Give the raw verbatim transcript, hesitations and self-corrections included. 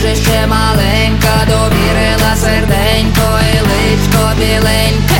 же ще маленька, довірила серденько і личко біленьке.